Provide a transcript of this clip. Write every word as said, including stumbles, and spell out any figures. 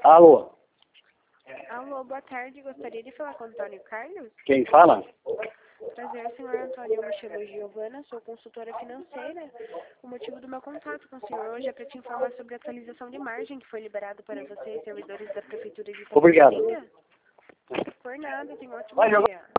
Alô? Alô, boa tarde. Gostaria de falar com o Antônio Carlos? Quem fala? Prazer, senhor Antônio. Me chamo Giovana, sou consultora financeira. O motivo do meu contato com o senhor hoje é para te informar sobre a atualização de margem que foi liberado para vocês, servidores da Prefeitura de Obrigado. Itapetininga. Por nada, tenha um ótimo Vai, dia.